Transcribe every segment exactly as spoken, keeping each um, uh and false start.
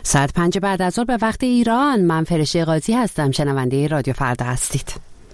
ساعت پنج بعد از ظهر به وقت ایران. من فرشته قاضی هستم. شنونده رادیو فردا هستید.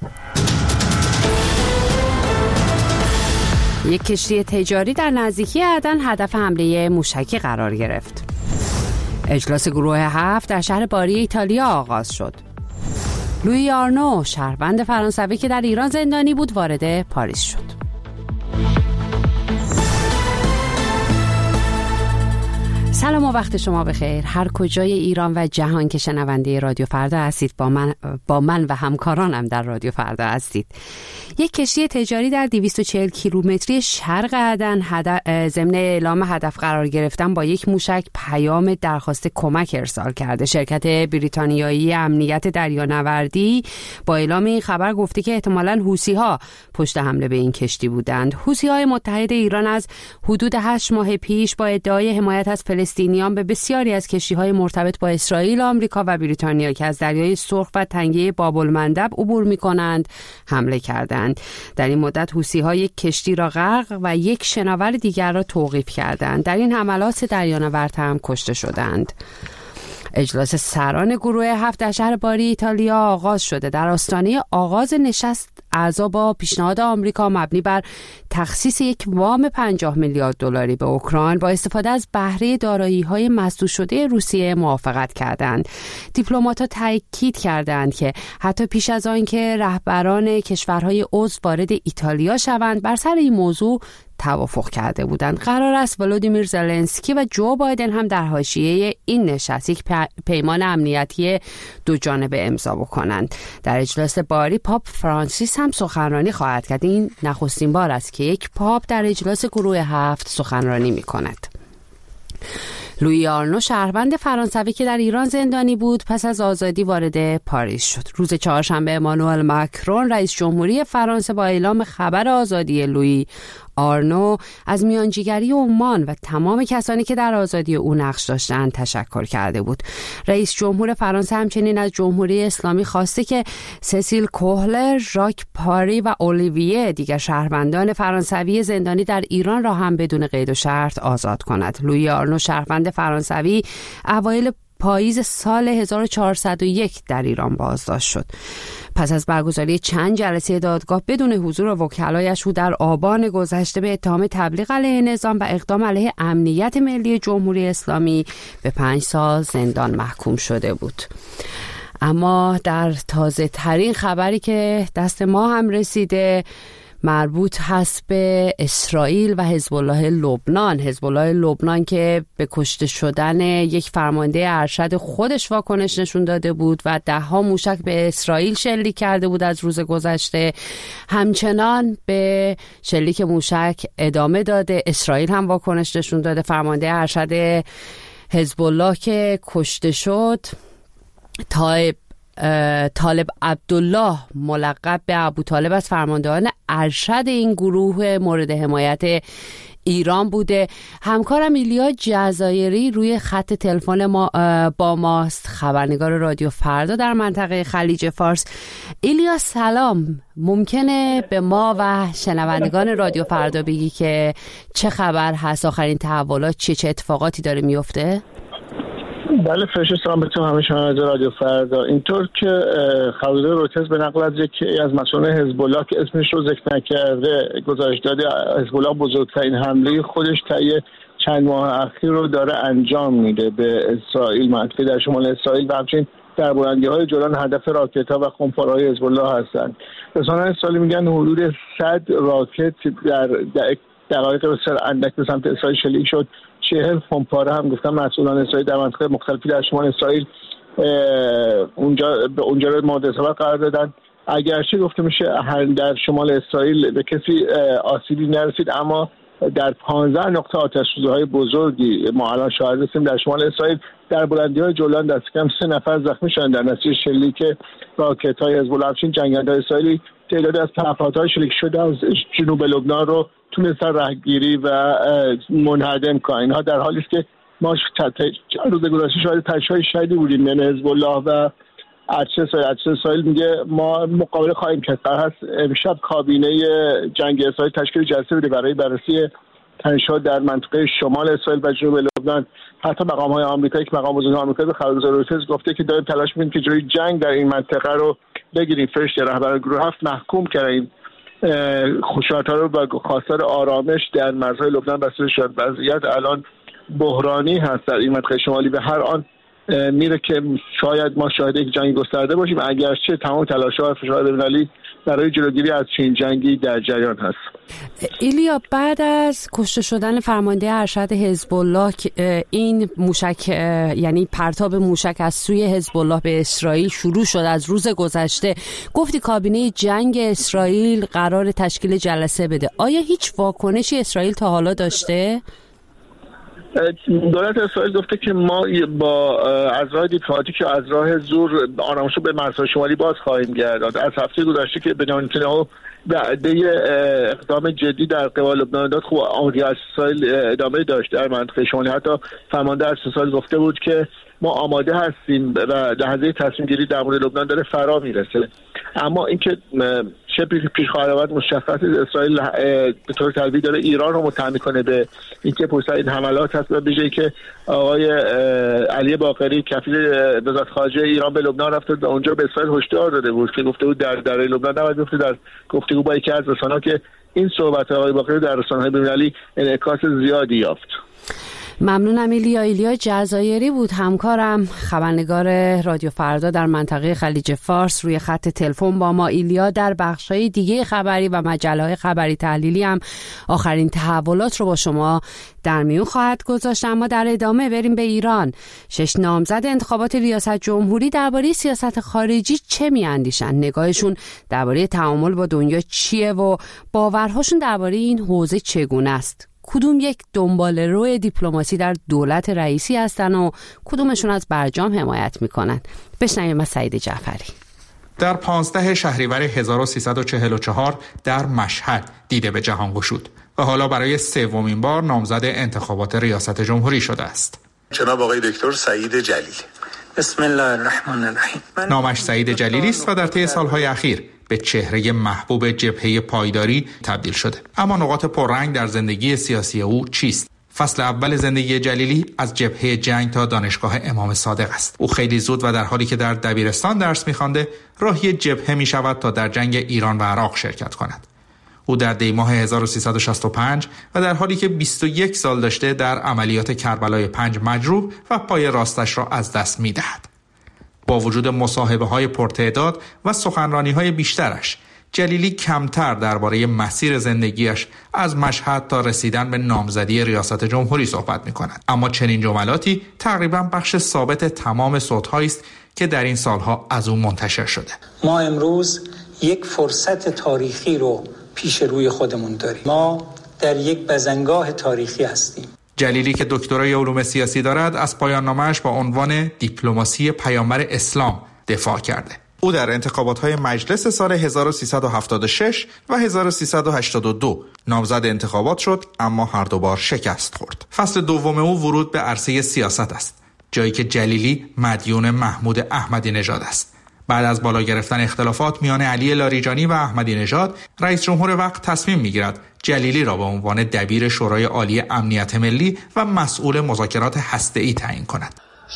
یک کشتی تجاری در نزدیکی عدن هدف حمله موشکی قرار گرفت. اجلاس گروه هفت در شهر باری ایتالیا آغاز شد. لویی آرنو شهروند فرانسوی که در ایران زندانی بود وارد پاریس شد. سلام و وقت شما بخیر. هر کجای ایران و جهان که شنونده رادیو فردا هستید، با من با من و همکارانم در رادیو فردا هستید. یک کشتی تجاری در دویست و چهل کیلومتری شرق عدن ضمن اعلام هدف قرار گرفتن با یک موشک پیام درخواست کمک ارسال کرده. شرکت بریتانیایی امنیت دریانوردی با اعلام این خبر گفته که احتمالاً حوثی‌ها پشت حمله به این کشتی بودند. حوثی‌های متحد ایران از حدود هشت ماه پیش با ادعای حمایت از فلسطینیان به بسیاری از کشتی‌های مرتبط با اسرائیل، آمریکا و بریتانیا که از دریای سرخ و تنگه باب‌المندب عبور می‌کنند حمله کردند. در این مدت حوثی‌ها یک کشتی را غرق و یک شناور دیگر را توقیف کردند. در این حملات دریانورد هم کشته شدند. اجلاس سران گروه هفت در شهر باری ایتالیا آغاز شده. در آستانه آغاز نشست اعضا با پیشنهاد آمریکا مبنی بر تخصیص یک وام پنجاه میلیارد دلاری به اوکراین با استفاده از بهره دارایی‌های مسدود شده روسیه موافقت کردند. دیپلمات‌ها تاکید کردند که حتی پیش از آن که رهبران کشورهای عضو وارد ایتالیا شوند بر سر این موضوع توافق کرده بودند. قرار است ولودیمیر زلنسکی و جو بایدن هم در حاشیه این نشست یک پیمان امنیتی دو جانبه امضا بکنند. در اجلاس باری پاپ فرانسیس هم سخنرانی خواهد کرد. این نخستین بار است که یک پاپ در اجلاس گروه هفت سخنرانی می کند. لویی آرنو شهروند فرانسوی که در ایران زندانی بود پس از آزادی وارد پاریس شد. روز چهارشنبه امانوئل ماکرون رئیس جمهوری فرانسه با اعلام خبر آزادی لویی آرنو از میانجیگری عمان و تمام کسانی که در آزادی او نقش داشتند تشکر کرده بود. رئیس جمهور فرانسه همچنین از جمهوری اسلامی خواسته که سسیل کوهلر، ژاک پاری و اولیویه دیگر شهروندان فرانسوی زندانی در ایران را هم بدون قید و شرط آزاد کند. لویی آرنو شهروند فرانسوی اوایل پاییز سال هزار و چهارصد و یک در ایران بازداشت شد. پس از برگزاری چند جلسه دادگاه بدون حضور وکلایش او در آبان گذشته به اتهام تبلیغ علیه نظام و اقدام علیه امنیت ملی جمهوری اسلامی به پنج سال زندان محکوم شده بود. اما در تازه ترین خبری که دست ما هم رسیده مربوط هست به اسرائیل و حزب الله لبنان. حزب الله لبنان که به کشته شدن یک فرمانده ارشد خودش واکنش نشون داده بود و ده ها موشک به اسرائیل شلیک کرده بود از روز گذشته، همچنان به شلیک موشک ادامه داده. اسرائیل هم واکنش نشون داده. فرمانده ارشد حزب الله که کشته شد، طالب طالب عبدالله ملقب به ابو طالب از فرماندهان ارشد این گروه مورد حمایت ایران بوده. همکارم ایلیا جزایری روی خط تلفن ما با ماست، خبرنگار رادیو فردا در منطقه خلیج فارس. ایلیا سلام، ممکنه به ما و شنوندگان رادیو فردا بگی که چه خبر هست، آخرین تحولات چه چه اتفاقاتی داره میفته؟ بله فرشته سلام به تو همه شنوندگان رادیو فردا. اینطور که خبرگزاری رویترز به نقل از یکی از مسئولان حزب الله که اسمش رو ذکر نکرده گزارش داده، حزب الله بزرگترین حمله خودش طی چند ماه اخیر رو داره انجام میده به اسرائیل، منطقه در شمال اسرائیل و همچنین در بلندی‌های جولان هدف راکت‌ها و خمپاره‌های حزب الله هستند. رسانه‌های اسرائیلی میگن حدود صد راکت در دقایق بسیار اندک به سمت اسرائیل شلیک شد. چهل خمپاره هم گفتن مسئولان اسرائیل در مناطق مختلفی در شمال اسرائیل اونجا به اونجا رو مورد حساب قرار دادن. اگرچه گفته میشه در شمال اسرائیل به کسی آسیبی نرسید، اما در پانزده نقطه آتش‌سوزی‌های بزرگی ما الان شاهد هستیم در شمال اسرائیل. در بلندی‌های جولان دست کم سه نفر زخمی شدند در نتیجه شلیک راکت‌های حزب الله. همچنین جنگنده‌های اسرائیلی تعدادی از تفاوت‌های شلیک شده از جنوب لبنان رو تونستن رهگیری و منهدم کنن. اینها در حالی است که ما چند روز گذشته شاهد تشایع شدیدی بودیم بین حزب الله و ارتش اسرائیل. ارتش اسرائیل میگه ما مقابله خواهیم کرد. هست امشب کابینه جنگ اسرائیل تشکیل جلسه بوده برای بررسی تنش‌ها در منطقه شمال اسرائیل و جنوب لبنان. حتی مقام‌های آمریکایی که مقام بزرگ آمریکا به خبرگزاری رویترز گفته که داریم تلاش می‌کنیم که جلوی جنگ در این منطقه رو بگیریم. فرشته رهبر گروه هفت محکوم کرده این خشونت‌ها رو و خواستار آرامش در مرزهای لبنان بسته شد. وضعیت الان بحرانی هست در این منطقه شمالی و هر آن میره که شاید ما شاهد یک جنگ گسترده باشیم، اگرچه تمام تلاش‌ها و فشار بین‌المللی برای جلوگیری از چنین جنگی در جریان هست. ایلیا، بعد از کشته شدن فرمانده ارشد حزب الله این موشک یعنی پرتاب موشک از سوی حزب الله به اسرائیل شروع شد از روز گذشته، گفتی کابینه جنگ اسرائیل قرار تشکیل جلسه بده. آیا هیچ واکنشی اسرائیل تا حالا داشته؟ دولت اسرائیل گفته که ما با از راه دیپلماتیک یا از راه زور آرامش رو به مرزهای شمالی باز خواهیم گرداند. از هفته گذشته که بنیامین نتانیاهو وعده اقدام جدی در قبال لبنان داد، خب آمریکا از اسرائیل ادامه داشت در منطقه شمالی. حتی فرمانده ارتش اسرائیل گفته بود که ما آماده هستیم و لحظه تصمیم گیری در مورد لبنان داره فرا میرسه. اما اینکه چه پیش خواهد آمد مشخص، اسرائیل به طور تلویحی داره ایران رو متهم کنه به اینکه پشت این حملات هست و به جایی که آقای علی باقری کفیل وزارت خارجه ایران به لبنان رفته و اونجا به اسرائیل هشدار داده بود که گفته بود در درهای لبنان نباید گفته در گفتگو با یکی از رسانه‌ها که این صحبت آقای باقری در رسانه‌های بین‌المللی انعکاس زیادی یافت. ممنونم ایلیا. ایلیا جزایری بود همکارم، خبرنگار رادیو فردا در منطقه خلیج فارس، روی خط تلفن با ما. ایلیا در بخش‌های دیگه خبری و مجله‌های خبری تحلیلی هم آخرین تحولات رو با شما در میون خواهد گذاشت. اما در ادامه بریم به ایران. شش نامزد انتخابات ریاست جمهوری درباره سیاست خارجی چه می‌اندیشن؟ نگاهشون درباره تعامل با دنیا چیه و باورهاشون درباره این حوزه چگونه است؟ کدوم یک دنباله‌رو دیپلماسی در دولت رئیسی هستن و کدومشون از برجام حمایت میکنن؟ بشنویم از سعید جعفری. در پانزده شهریور هزار و سیصد و چهل و چهار در مشهد دیده به جهان گشود و حالا برای سومین بار نامزد انتخابات ریاست جمهوری شده است. جناب آقای دکتر سعید جلیلی. بسم الله الرحمن الرحیم. نامش سعید جلیلی است و در طی سالهای اخیر به چهره محبوب جبهه پایداری تبدیل شده. اما نقاط پررنگ در زندگی سیاسی او چیست؟ فصل اول زندگی جلیلی از جبهه جنگ تا دانشگاه امام صادق است. او خیلی زود و در حالی که در دبیرستان درس می‌خوانده، راهی جبهه می‌شود تا در جنگ ایران و عراق شرکت کند. او در دی ماه هزار و سیصد و شصت و پنج و در حالی که بیست و یک سال داشته در عملیات کربلای پنج مجروح و پای راستش را از دست می‌دهد. با وجود مصاحبه‌های پرتعداد و سخنرانی‌های بیشترش، جلیلی کمتر درباره مسیر زندگیش از مشهد تا رسیدن به نامزدی ریاست جمهوری صحبت می‌کند. اما چنین جملاتی تقریباً بخش ثابت تمام صوت‌هایی است که در این سالها از او منتشر شده. ما امروز یک فرصت تاریخی رو پیش روی خودمون داریم. ما در یک بزنگاه تاریخی هستیم. جلیلی که دکترای علوم سیاسی دارد، از پایان نامه‌اش با عنوان دیپلماسی پیامبر اسلام دفاع کرده. او در انتخابات‌های مجلس سال هزار و سیصد و هفتاد و شش و هزار و سیصد و هشتاد و دو نامزد انتخابات شد، اما هر دو بار شکست خورد. فصل دوم او ورود به عرصه سیاست است، جایی که جلیلی مدیون محمود احمدی نژاد است. بعد از بالا گرفتن اختلافات میان علی لاریجانی و احمدی نژاد، رئیس جمهور وقت تصمیم میگیرد جلیلی را به عنوان دبیر شورای عالی امنیت ملی و مسئول مذاکرات هسته‌ای تعیین کند.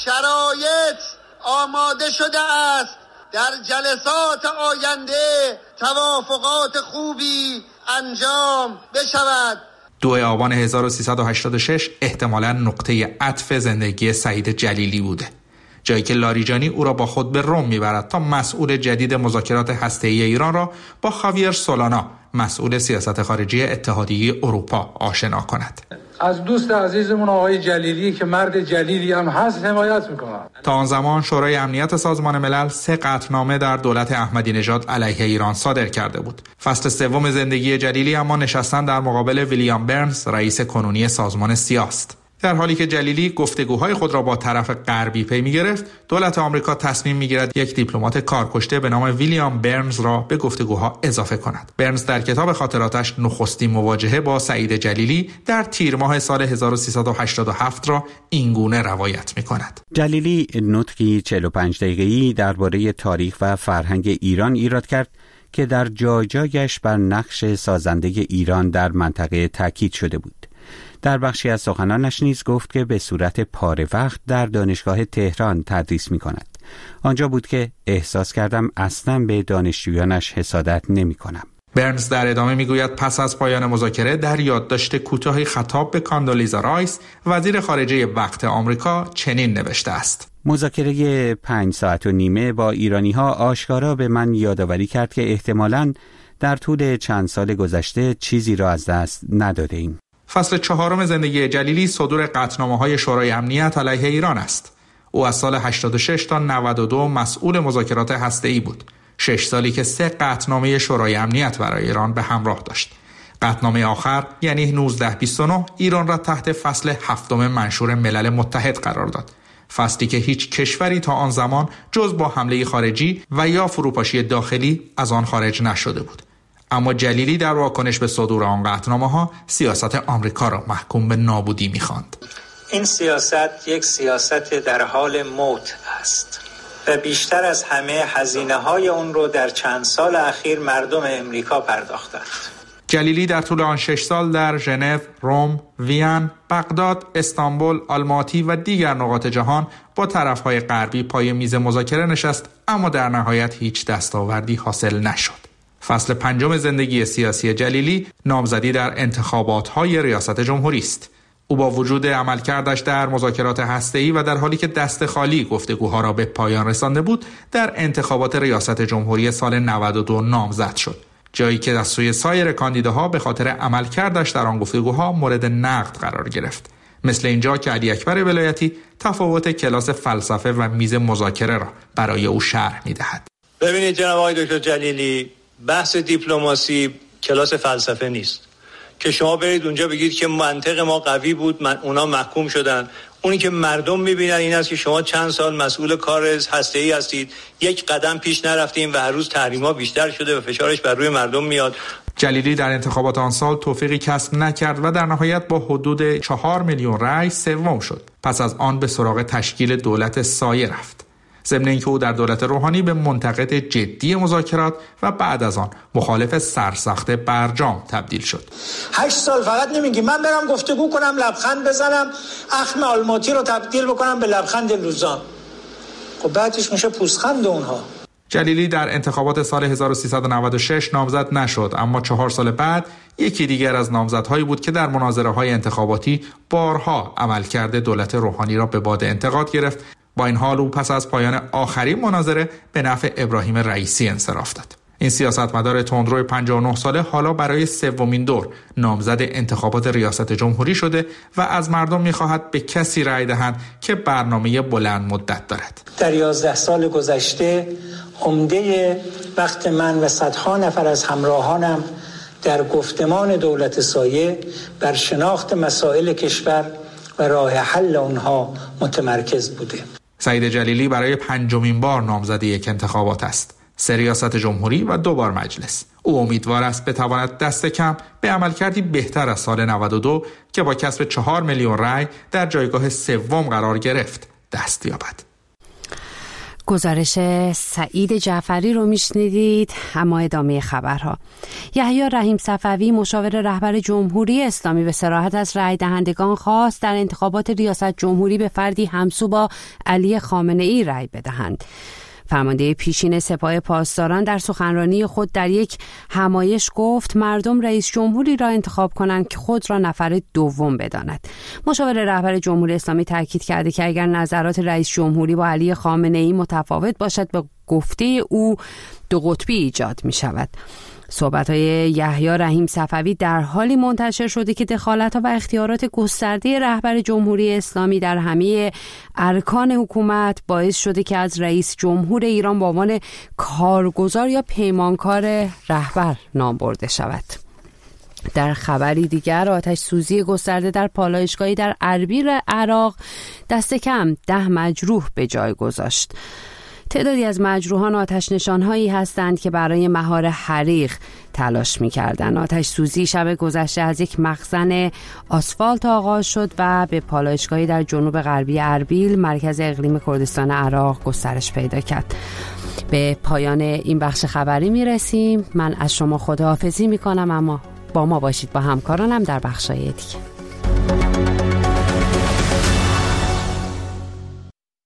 شرایط آماده شده است در جلسات آینده توافقات خوبی انجام بشود. دو آبان هزار و سیصد و هشتاد و شش احتمالاً نقطه عطف زندگی سعید جلیلی بوده، جایی که لاریجانی او را با خود به روم میبرد تا مسئول جدید مذاکرات هسته‌ای ایران را با خاویر سولانا، مسئول سیاست خارجی اتحادیه اروپا، آشنا کند. از دوست عزیزمون آقای جلیلی که مرد جلیلی هم هست حمایت میکنم. تا آن زمان شورای امنیت سازمان ملل سه قطعنامه در دولت احمدی نژاد علیه ایران صادر کرده بود. فصل سوم زندگی جلیلی اما نشستن در مقابل ویلیام برنز، رئیس کنونی سازمان سیا است. در حالی که جلیلی گفتگوهای خود را با طرف غربی پی می‌گرفت، دولت آمریکا تصمیم می‌گیرد یک دیپلمات کارکشته به نام ویلیام برنز را به گفتگوها اضافه کند. برنز در کتاب خاطراتش نخستین مواجهه با سعید جلیلی در تیر ماه سال هزار و سیصد و هشتاد و هفت را اینگونه روایت می‌کند. جلیلی نطقی چهل و پنج دقیقه‌ای درباره تاریخ و فرهنگ ایران ایراد کرد که در جای جایش بر نقش سازنده ایران در منطقه تاکید شده بود. در بخشی از سخنانش نیز گفت که به صورت پاره وقت در دانشگاه تهران تدریس می کند. آنجا بود که احساس کردم اصلا به دانشجویانش حسادت نمی کنم. برنز در ادامه میگوید پس از پایان مذاکره در یادداشت کوتاهی خطاب به کاندولیزا رایس وزیر خارجه وقت آمریکا چنین نوشته است: مذاکره پنج ساعت و نیمه با ایرانی ها آشکارا به من یادآوری کرد که احتمالاً در طول چند سال گذشته چیزی را از دست نداده ایم. فصل چهارم زندگی جلیلی صدور قطعنامه‌های شورای امنیت علیه ایران است. او از سال هشتاد و شش تا نود و دو مسئول مذاکرات هسته‌ای بود. شش سالی که سه قطعنامه شورای امنیت برای ایران به همراه داشت. قطعنامه آخر یعنی نوزده بیست و نه ایران را تحت فصل هفتم منشور ملل متحد قرار داد. فصلی که هیچ کشوری تا آن زمان جز با حمله خارجی و یا فروپاشی داخلی از آن خارج نشده بود. اما جلیلی در واکنش به صدور آن قطعنامه‌ها سیاست آمریکا را محکوم به نابودی می‌خواند. این سیاست یک سیاست در حال موت است و بیشتر از همه هزینه‌های اون رو در چند سال اخیر مردم امریکا پرداختند. جلیلی در طول آن شش سال در ژنو، روم، وین، بغداد، استانبول، آلماتی و دیگر نقاط جهان با طرف‌های غربی پای میز مذاکره نشست، اما در نهایت هیچ دستاوردی حاصل نشد. فصل پنجم زندگی سیاسی جلیلی نامزدی در انتخابات‌های ریاست جمهوری است. او با وجود عملکردش در مذاکرات هسته‌ای و در حالی که دست خالی گفتگوها را به پایان رسانده بود، در انتخابات ریاست جمهوری سال نود و دو نامزد شد. جایی که از سوی سایر کاندیداها به خاطر عملکردش در آن گفتگوها مورد نقد قرار گرفت. مثل اینجا که علی اکبر ولایتی تفاوت کلاس فلسفه و میز مذاکره را برای او شرح می‌دهد. ببینید جناب آقای دکتر جلیلی، بحث دیپلماسی کلاس فلسفه نیست که شما برید اونجا بگید که منطق ما قوی بود، من اونا محکوم شدن. اونی که مردم میبینن این است که شما چند سال مسئول کار هسته‌ای هستید، یک قدم پیش نرفتیم و هر روز تحریم‌ها بیشتر شده و فشارش بر روی مردم میاد. جلیلی در انتخابات آن سال توفیقی کسب نکرد و در نهایت با حدود چهار میلیون رأی سوم شد. پس از آن به سراغ تشکیل دولت سایه رفت. ضمن اینکه او در دولت روحانی به منتقد جدی مذاکرات و بعد از آن مخالف سرسخت برجام تبدیل شد. هشت سال فقط نمیگی من برم گفتگو کنم، لبخند بزنم، اخم آلماتی رو تبدیل بکنم به لبخند لوزان. خب بعدش میشه پوزخند اونها. جلیلی در انتخابات سال هزار و سیصد و نود و شش نامزد نشد، اما چهار سال بعد یکی دیگر از نامزدهایی بود که در مناظره‌های انتخاباتی بارها عملکرد دولت روحانی را به باد انتقاد گرفت. با این حال او پس از پایان آخرین مناظره به نفع ابراهیم رئیسی انصراف داد. این سیاستمدار تندرو پنجاه و نه ساله حالا برای سومین دور نامزد انتخابات ریاست جمهوری شده و از مردم می‌خواهد به کسی رأی دهند که برنامه بلند مدت دارد. در یازده سال گذشته عمده وقت من و صدها نفر از همراهانم در گفتمان دولت سایه بر شناخت مسائل کشور و راه حل آنها متمرکز بوده. سعید جلیلی برای پنجمین بار نامزد یک انتخابات است. سه ریاست جمهوری و دو بار مجلس. او امیدوار است بتواند دست کم به عملکردی بهتر از سال نود و دو که با کسب چهار میلیون رأی در جایگاه سوم قرار گرفت دست یابد. گزارش سعید جعفری رو میشنیدید. اما ادامه خبرها. یحیی رحیم صفوی مشاور رهبر جمهوری اسلامی به صراحت از رای دهندگان خواست در انتخابات ریاست جمهوری به فردی همسو با علی خامنه ای رای بدهند. فرمانده پیشین سپاه پاسداران در سخنرانی خود در یک همایش گفت مردم رئیس جمهوری را انتخاب کنند که خود را نفر دوم بداند. مشاور رهبر جمهوری اسلامی تاکید کرده که اگر نظرات رئیس جمهوری با علی خامنه ای متفاوت باشد به گفته او دو قطبی ایجاد می شود. صحبت‌های یحیی رحیم صفوی در حالی منتشر شده که دخالت‌ها و اختیارات گسترده رهبر جمهوری اسلامی در همه ارکان حکومت باعث شده که از رئیس جمهور ایران به عنوان کارگزار یا پیمانکار رهبر نام برده شود. در خبری دیگر آتش سوزی گسترده در پالایشگاهی در اربیل عراق دست کم ده مجروح به جای گذاشت. تعدادی از مجروحان آتش نشانهایی هستند که برای مهار حریق تلاش می‌کردند. آتش سوزی شب گذشته از یک مخزن آسفالت آغاز شد و به پالایشگاهی در جنوب غربی اربیل مرکز اقلیم کردستان عراق گسترش پیدا کرد. به پایان این بخش خبری میرسیم. من از شما خداحافظی میکنم، اما با ما باشید با همکارانم در بخش‌های دیگه.